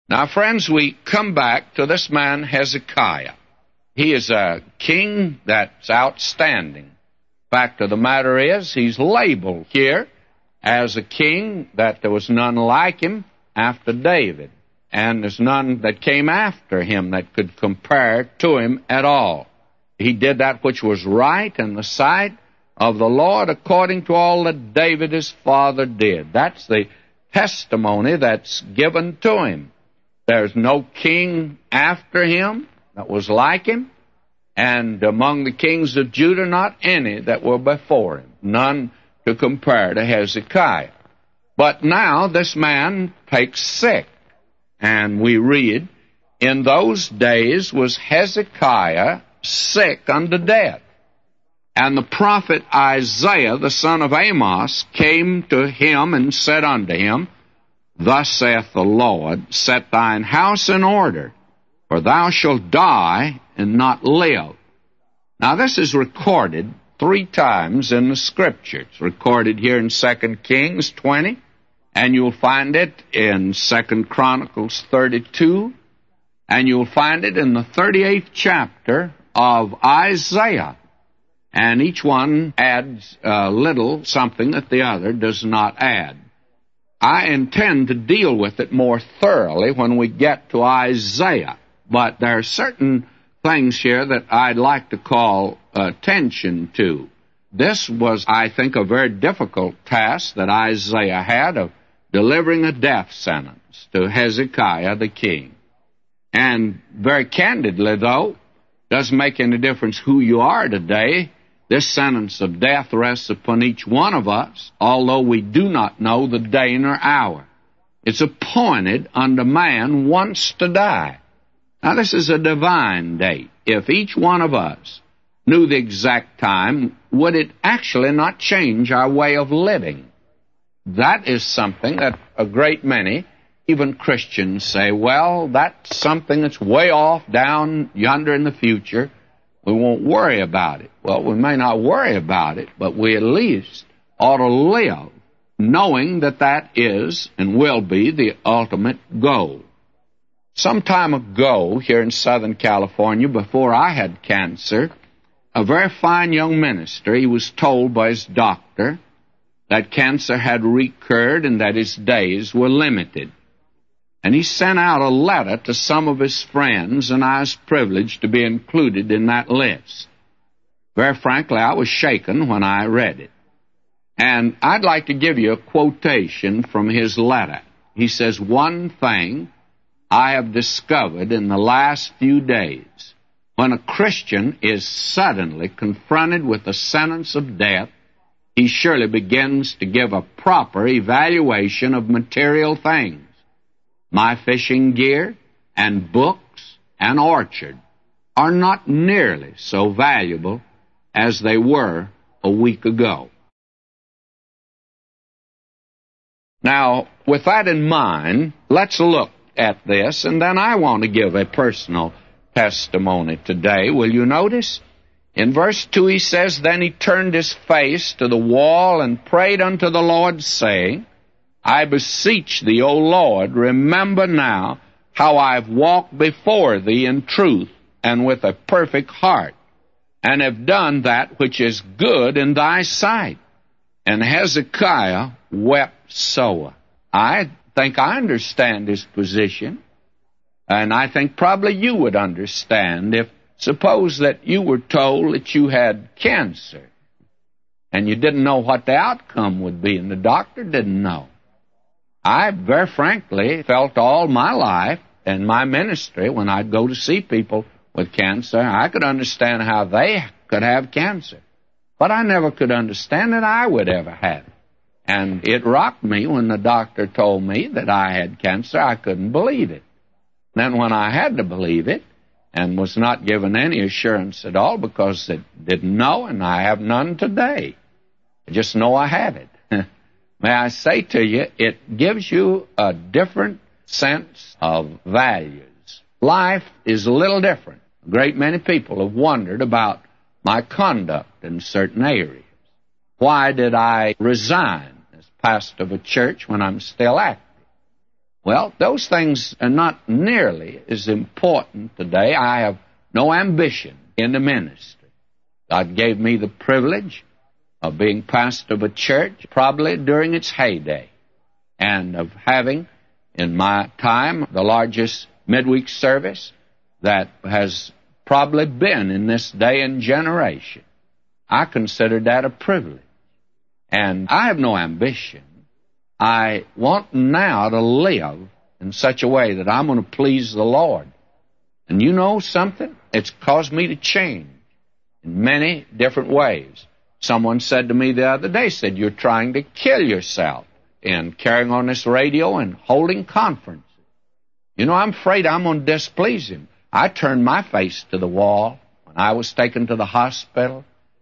Now, friends, we come back to this man Hezekiah. He is a king that's outstanding. Fact of the matter is, he's labeled here as a king that there was none like him after David, and there's none that came after him that could compare to him at all. He did that which was right in the sight of the Lord according to all that David his father did. That's the testimony that's given to him. There's no king after him that was like him, and among the kings of Judah not any that were before him, none to compare to Hezekiah. But now this man takes sick, and we read, in those days was Hezekiah sick unto death. And the prophet Isaiah, the son of Amos, came to him and said unto him, Thus saith the Lord, Set thine house in order, for thou shalt die and not live. Now this is recorded 3 times in the Scripture. It's recorded here in 2 Kings 20, and you'll find it in 2 Chronicles 32, and you'll find it in the 38th chapter of Isaiah. And each one adds a little something that the other does not add. I intend to deal with it more thoroughly when we get to Isaiah, but there are certain things here that I'd like to call attention to. This was, I think, a very difficult task that Isaiah had of delivering a death sentence to Hezekiah the king. And very candidly, though, doesn't make any difference who you are today. This sentence of death rests upon each one of us, although we do not know the day nor hour. It's appointed unto man once to die. Now, this is a divine date. If each one of us knew the exact time, would it actually not change our way of living? That is something that a great many, even Christians, say, well, that's something that's way off down yonder in the future. We won't worry about it. Well, we may not worry about it, but we at least ought to live knowing that that is and will be the ultimate goal. Some time ago, here in Southern California, before I had cancer, a very fine young minister, he was told by his doctor that cancer had recurred and that his days were limited. And he sent out a letter to some of his friends, and I was privileged to be included in that list. Very frankly, I was shaken when I read it. And I'd like to give you a quotation from his letter. He says, One thing I have discovered in the last few days, when a Christian is suddenly confronted with the sentence of death, he surely begins to give a proper evaluation of material things. My fishing gear and books and orchard are not nearly so valuable as they were a week ago. Now, with that in mind, let's look at this, and then I want to give a personal testimony today. Will you notice? In verse 2 he says, Then he turned his face to the wall and prayed unto the Lord, saying, I beseech thee, O Lord, remember now how I have walked before thee in truth and with a perfect heart, and have done that which is good in thy sight. And Hezekiah wept sore. I think I understand his position, and I think probably you would understand if suppose that you were told that you had cancer, and you didn't know what the outcome would be, and the doctor didn't know. I very frankly felt all my life in my ministry, when I'd go to see people with cancer, I could understand how they could have cancer. But I never could understand that I would ever have it. And it rocked me when the doctor told me that I had cancer. I couldn't believe it. Then when I had to believe it, and was not given any assurance at all because it didn't know, and I have none today. I just know I have it. May I say to you, it gives you a different sense of values. Life is a little different. A great many people have wondered about my conduct in certain areas. Why did I resign as pastor of a church when I'm still active? Well, those things are not nearly as important today. I have no ambition in the ministry. God gave me the privilege of being pastor of a church probably during its heyday, and of having in my time the largest midweek service that has probably been in this day and generation. I consider that a privilege. And I have no ambition. I want now to live in such a way that I'm going to please the Lord. And you know something? It's caused me to change in many different ways. Someone said to me the other day, said, you're trying to kill yourself in carrying on this radio and holding conferences. You know, I'm afraid I'm going to displease him. I turned my face to the wall when I was taken to the hospital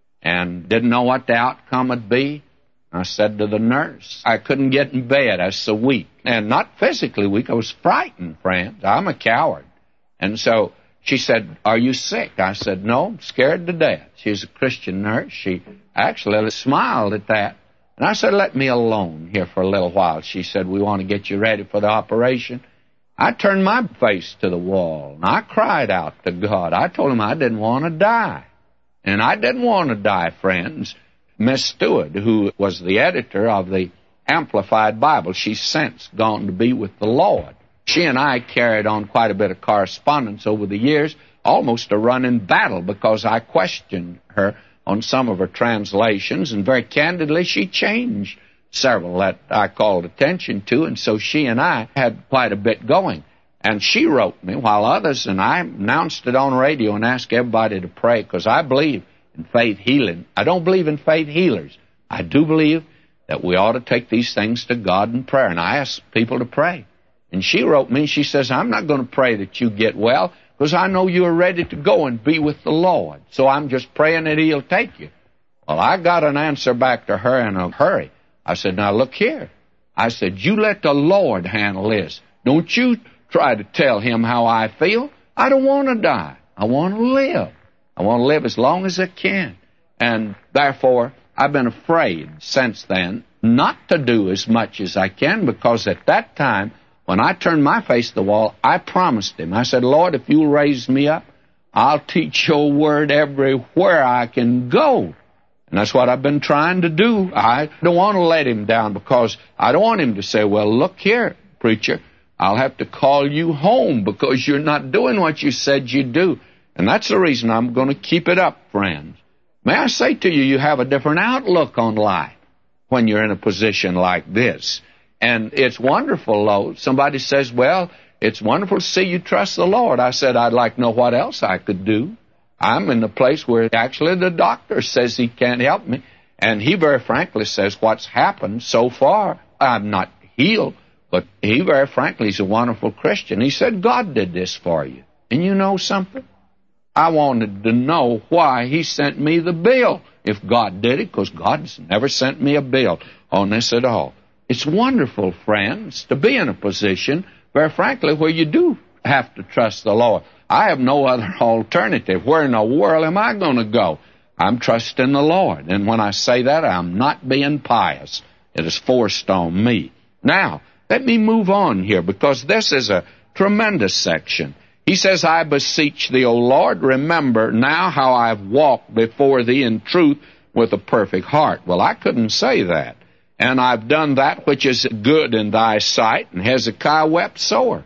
and didn't know what the outcome would be. I said to the nurse, I couldn't get in bed. I was so weak. And not physically weak. I was frightened, friends. I'm a coward. And so she said, are you sick? I said, no, I'm scared to death. She's a Christian nurse. She actually smiled at that. And I said, let me alone here for a little while. She said, we want to get you ready for the operation. I turned my face to the wall, and I cried out to God. I told him I didn't want to die. And I didn't want to die, friends. Miss Stewart, who was the editor of the Amplified Bible, she's since gone to be with the Lord. She and I carried on quite a bit of correspondence over the years, almost a running battle, because I questioned her on some of her translations, and very candidly she changed several that I called attention to, and so she and I had quite a bit going. And she wrote me, while others, and I announced it on radio and asked everybody to pray, because I believe in faith healing. I don't believe in faith healers. I do believe that we ought to take these things to God in prayer, and I asked people to pray. And she wrote me, she says, I'm not going to pray that you get well, because I know you're ready to go and be with the Lord. So I'm just praying that He'll take you. Well, I got an answer back to her in a hurry. I said, now look here. I said, you let the Lord handle this. Don't you try to tell Him how I feel. I don't want to die. I want to live. I want to live as long as I can. And therefore, I've been afraid since then not to do as much as I can, because at that time, when I turned my face to the wall, I promised Him. I said, Lord, if you'll raise me up, I'll teach your word everywhere I can go. And that's what I've been trying to do. I don't want to let Him down, because I don't want Him to say, well, look here, preacher, I'll have to call you home because you're not doing what you said you'd do. And that's the reason I'm going to keep it up, friends. May I say to you, you have a different outlook on life when you're in a position like this. And it's wonderful, though. Somebody says, well, it's wonderful to see you trust the Lord. I said, I'd like to know what else I could do. I'm in the place where actually the doctor says he can't help me. And he very frankly says what's happened so far, I'm not healed. But he very frankly, he's a wonderful Christian. He said, God did this for you. And you know something? I wanted to know why He sent me the bill if God did it, because God's never sent me a bill on this at all. It's wonderful, friends, to be in a position, very frankly, where you do have to trust the Lord. I have no other alternative. Where in the world am I going to go? I'm trusting the Lord. And when I say that, I'm not being pious. It is forced on me. Now, let me move on here, because this is a tremendous section. He says, I beseech thee, O Lord, remember now how I've walked before thee in truth with a perfect heart. Well, I couldn't say that. And I've done that which is good in thy sight. And Hezekiah wept sore.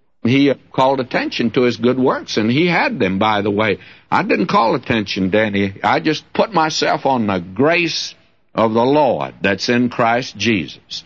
He called attention to his good works, and he had them, by the way. I didn't call attention to any. I just put myself on the grace of the Lord that's in Christ Jesus.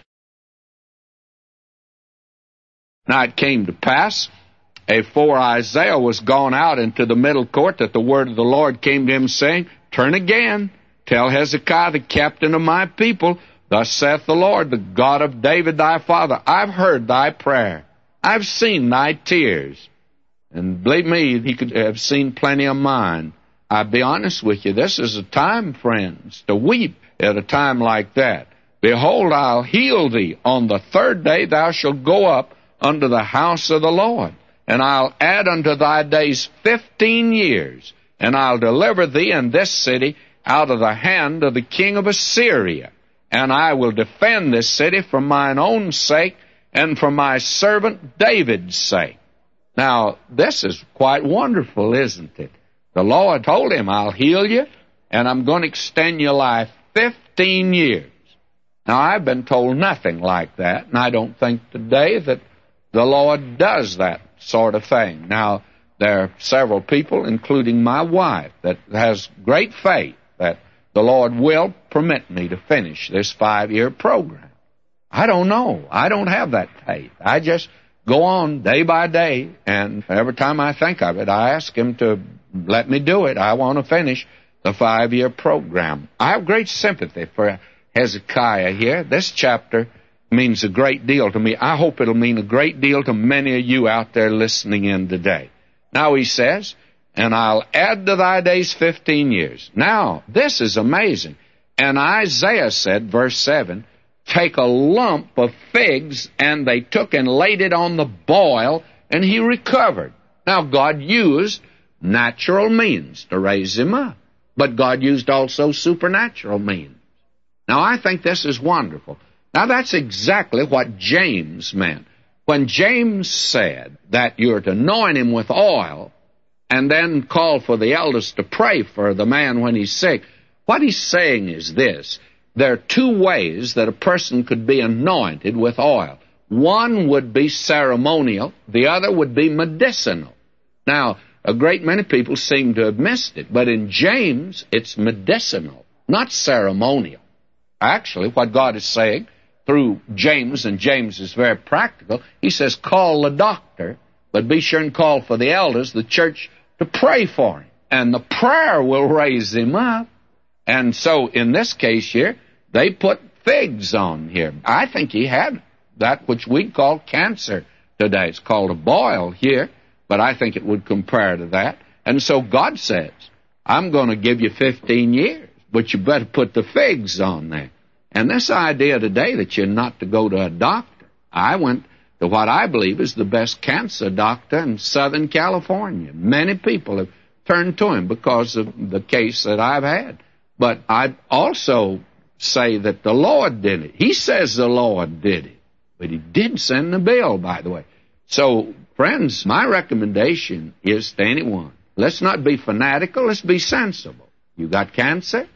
Now it came to pass, afore Isaiah was gone out into the middle court, that the word of the Lord came to him, saying, Turn again, tell Hezekiah, the captain of my people, Thus saith the Lord, the God of David thy father, I've heard thy prayer. I've seen thy tears. And believe me, he could have seen plenty of mine. I'll be honest with you, this is a time, friends, to weep at a time like that. Behold, I'll heal thee. On the third day thou shalt go up unto the house of the Lord. And I'll add unto thy days 15 years. And I'll deliver thee and this city out of the hand of the king of Assyria. And I will defend this city for mine own sake, and for my servant David's sake. Now, this is quite wonderful, isn't it? The Lord told him, I'll heal you, and I'm going to extend your life 15 years. Now, I've been told nothing like that, and I don't think today that the Lord does that sort of thing. Now, there are several people, including my wife, that has great faith that the Lord will permit me to finish this 5-year program. I don't know. I don't have that faith. I just go on day by day, and every time I think of it, I ask Him to let me do it. I want to finish the 5-year program. I have great sympathy for Hezekiah here. This chapter means a great deal to me. I hope it'll mean a great deal to many of you out there listening in today. Now he says, and I'll add to thy days 15 years. Now, this is amazing. And Isaiah said, verse 7, take a lump of figs, and they took and laid it on the boil, and he recovered. Now, God used natural means to raise him up, but God used also supernatural means. Now, I think this is wonderful. Now, that's exactly what James meant. When James said that you're to anoint him with oil and then call for the elders to pray for the man when he's sick, what he's saying is this. There are two ways that a person could be anointed with oil. One would be ceremonial. The other would be medicinal. Now, a great many people seem to have missed it, but in James, it's medicinal, not ceremonial. Actually, what God is saying through James, and James is very practical, he says, call the doctor, but be sure and call for the elders, the church, to pray for him. And the prayer will raise him up. And so, in this case here, they put figs on here. I think he had that which we call cancer today. It's called a boil here, but I think it would compare to that. And so God says, I'm going to give you 15 years, but you better put the figs on there. And this idea today that you're not to go to a doctor, I went to what I believe is the best cancer doctor in Southern California. Many people have turned to him because of the case that I've had. But I'd also say that the Lord did it. He says the Lord did it. But he did send the bill, by the way. So, friends, my recommendation is to anyone, let's not be fanatical, let's be sensible. You got cancer?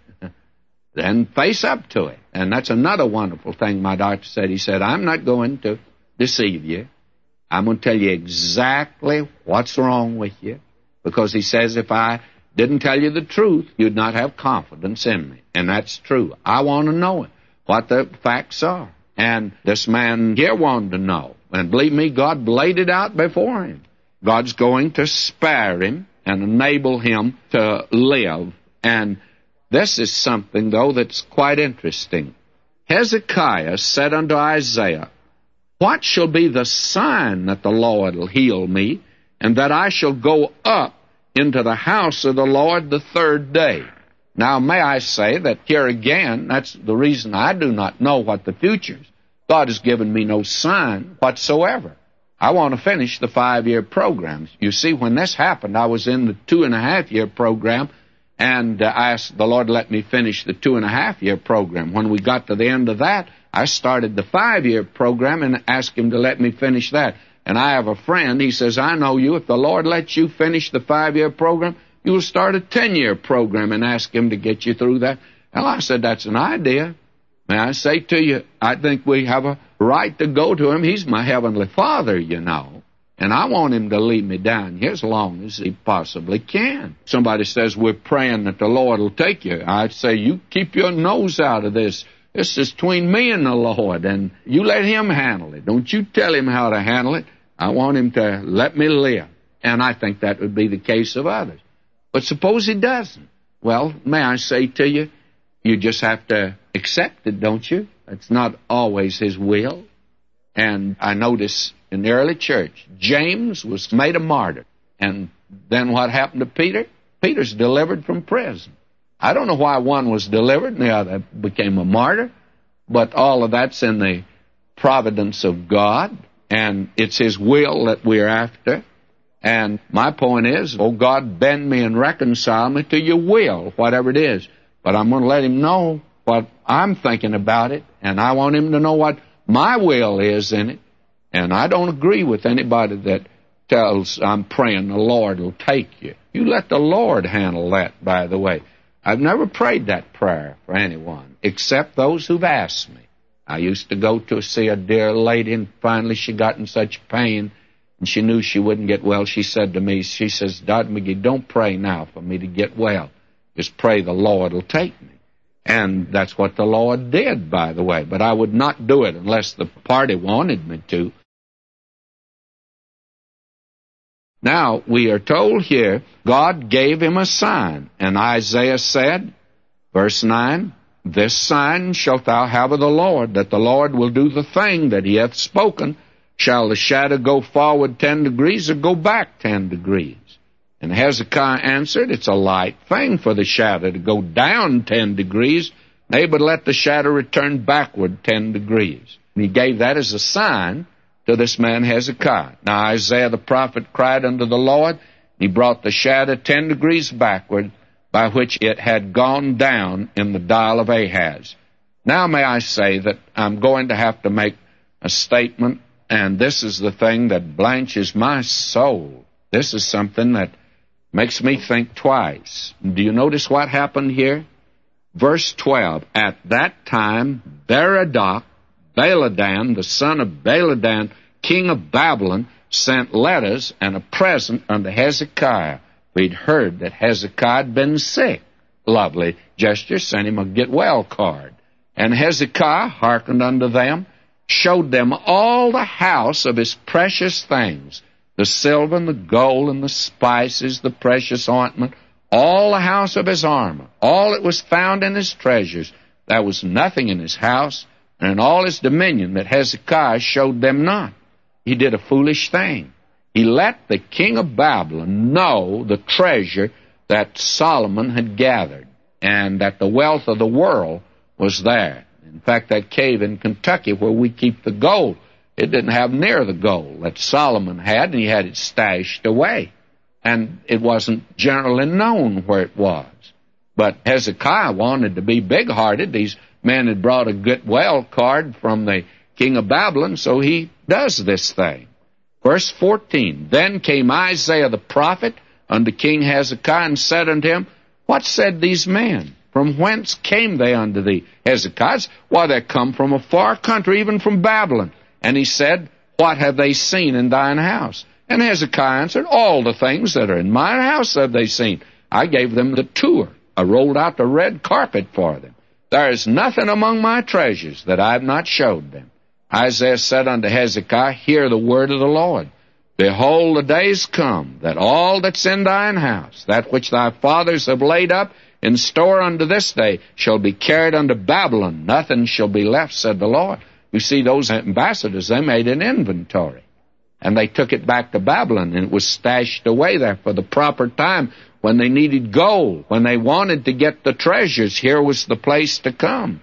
Then face up to it. And that's another wonderful thing my doctor said. He said, I'm not going to deceive you. I'm going to tell you exactly what's wrong with you. Because he says if I didn't tell you the truth, you'd not have confidence in me. And that's true. I want to know it, what the facts are. And this man here wanted to know. And believe me, God laid it out before him. God's going to spare him and enable him to live. And this is something, though, that's quite interesting. Hezekiah said unto Isaiah, what shall be the sign that the Lord will heal me, and that I shall go up into the house of the Lord the third day? Now, may I say that here again, that's the reason I do not know what the future is. God has given me no sign whatsoever. I want to finish the 5-year program. You see, when this happened, I was in the 2.5-year program, and I asked the Lord to let me finish the 2.5-year program. When we got to the end of that, I started the 5-year program and asked him to let me finish that. And I have a friend, he says, I know you. If the Lord lets you finish the 5-year program, you will start a 10-year program and ask him to get you through that. Well, I said, that's an idea. May I say to you, I think we have a right to go to him. He's my heavenly Father, you know. And I want him to lead me down here as long as he possibly can. Somebody says, we're praying that the Lord will take you. I'd say, you keep your nose out of this. This is between me and the Lord, and you let him handle it. Don't you tell him how to handle it. I want him to let me live. And I think that would be the case of others. But suppose he doesn't. Well, may I say to you, you just have to accept it, don't you? It's not always his will. And I notice in the early church, James was made a martyr. And then what happened to Peter? Peter's delivered from prison. I don't know why one was delivered and the other became a martyr, but all of that's in the providence of God, and it's his will that we're after. And my point is, oh God, bend me and reconcile me to your will, whatever it is. But I'm going to let him know what I'm thinking about it, and I want him to know what my will is in it. And I don't agree with anybody that tells, I'm praying the Lord will take you. You let the Lord handle that, by the way. I've never prayed that prayer for anyone, except those who've asked me. I used to go to see a dear lady, and finally she got in such pain, and she knew she wouldn't get well. She said to me, she says, Dr. McGee, don't pray now for me to get well. Just pray the Lord will take me. And that's what the Lord did, by the way. But I would not do it unless the party wanted me to. Now, we are told here, God gave him a sign. And Isaiah said, verse 9, this sign shalt thou have of the Lord, that the Lord will do the thing that he hath spoken. Shall the shadow go forward 10 degrees or go back 10 degrees? And Hezekiah answered, it's a light thing for the shadow to go down 10 degrees. Nay, but let the shadow return backward 10 degrees. And he gave that as a sign to this man Hezekiah. Now Isaiah the prophet cried unto the Lord. He brought the shadow 10 degrees backward, by which it had gone down in the dial of Ahaz. Now may I say that I'm going to have to make a statement, and this is the thing that blanches my soul. This is something that makes me think twice. Do you notice what happened here? Verse 12, at that time Baladan, the son of Baladan, king of Babylon, sent letters and a present unto Hezekiah. We'd heard that Hezekiah had been sick. Lovely gesture, sent him a get well card. And Hezekiah hearkened unto them, showed them all the house of his precious things, the silver and the gold and the spices, the precious ointment, all the house of his armor, all that was found in his treasures. There was nothing in his house and in all his dominion that Hezekiah showed them not. He did a foolish thing. He let the king of Babylon know the treasure that Solomon had gathered, and that the wealth of the world was there. In fact, that cave in Kentucky where we keep the gold, it didn't have near the gold that Solomon had, and he had it stashed away. And it wasn't generally known where it was. But Hezekiah wanted to be big-hearted. These men had brought a get-well card from the king of Babylon, so he does this thing. Verse 14, then came Isaiah the prophet unto King Hezekiah, and said unto him, what said these men? From whence came they unto thee? Hezekiah, why, they come from a far country, even from Babylon. And he said, what have they seen in thine house? And Hezekiah answered, all the things that are in mine house have they seen. I gave them the tour. I rolled out the red carpet for them. There is nothing among my treasures that I have not showed them. Isaiah said unto Hezekiah, hear the word of the Lord. Behold, the days come, that all that's in thine house, that which thy fathers have laid up in store unto this day, shall be carried unto Babylon. Nothing shall be left, said the Lord. You see, those ambassadors, they made an inventory, and they took it back to Babylon, and it was stashed away there for the proper time when they needed gold, when they wanted to get the treasures. Here was the place to come.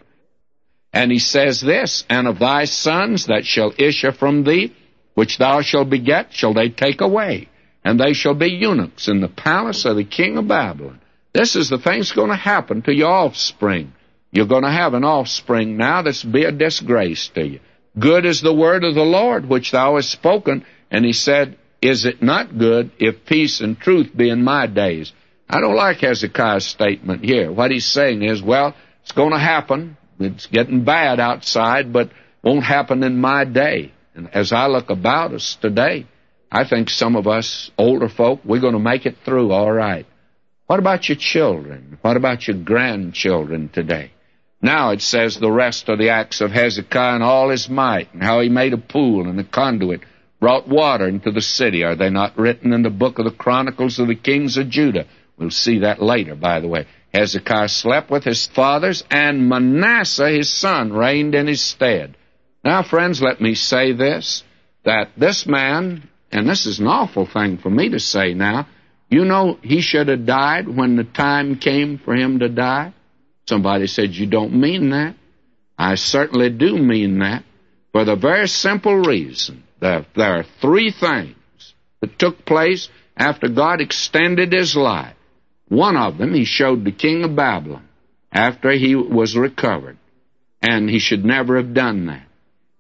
And he says this, and of thy sons that shall issue from thee, which thou shalt beget, shall they take away, and they shall be eunuchs in the palace of the king of Babylon. This is the thing that's going to happen to your offspring. You're going to have an offspring now that's be a disgrace to you. Good is the word of the Lord which thou hast spoken. And he said, is it not good if peace and truth be in my days? I don't like Hezekiah's statement here. What he's saying is, well, it's going to happen. It's getting bad outside, but won't happen in my day. And as I look about us today, I think some of us older folk, we're going to make it through all right. What about your children? What about your grandchildren today? Now it says the rest of the acts of Hezekiah and all his might, and how he made a pool and a conduit, brought water into the city. Are they not written in the book of the Chronicles of the kings of Judah? We'll see that later, by the way. Hezekiah slept with his fathers, and Manasseh his son reigned in his stead. Now, friends, let me say this, that this man, and this is an awful thing for me to say now, you know he should have died when the time came for him to die. Somebody said, you don't mean that. I certainly do mean that, for the very simple reason that there are three things that took place after God extended his life. One of them he showed the king of Babylon after he was recovered, and he should never have done that.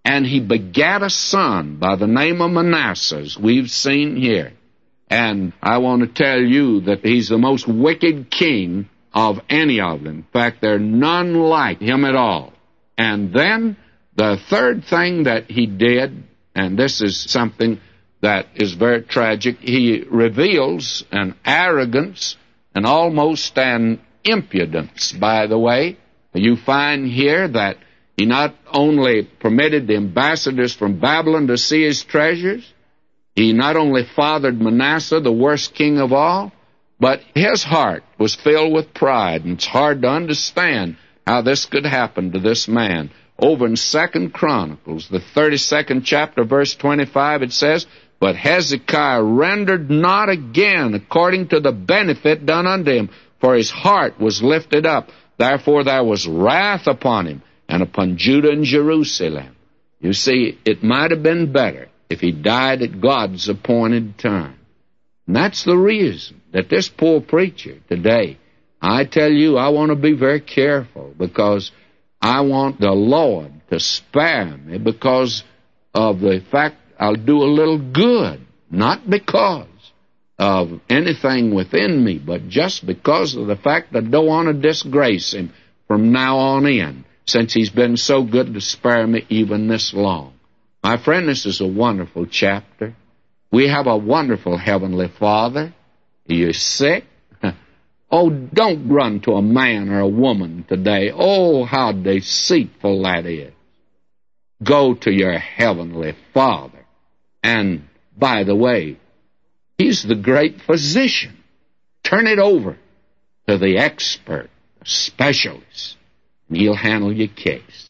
And he begat a son by the name of Manasseh, as we've seen here. And I want to tell you that he's the most wicked king of any of them. In fact, there are none like him at all. And then the third thing that he did, and this is something that is very tragic, he reveals an arrogance and almost an impudence, by the way. You find here that he not only permitted the ambassadors from Babylon to see his treasures, he not only fathered Manasseh, the worst king of all, but his heart was filled with pride, and it's hard to understand how this could happen to this man. Over in 2 Chronicles, the 32nd chapter, verse 25, it says, "But Hezekiah rendered not again according to the benefit done unto him, for his heart was lifted up. Therefore there was wrath upon him, and upon Judah and Jerusalem." You see, it might have been better if he died at God's appointed time. And that's the reason that this poor preacher today, I tell you, I want to be very careful, because I want the Lord to spare me because of the fact I'll do a little good, not because of anything within me, but just because of the fact that I don't want to disgrace him from now on in, since he's been so good to spare me even this long. My friend, this is a wonderful chapter. We have a wonderful Heavenly Father. Are you sick? Oh, don't run to a man or a woman today. Oh, how deceitful that is. Go to your Heavenly Father. And, by the way, He's the great physician. Turn it over to the expert, the specialist, and he'll handle your case.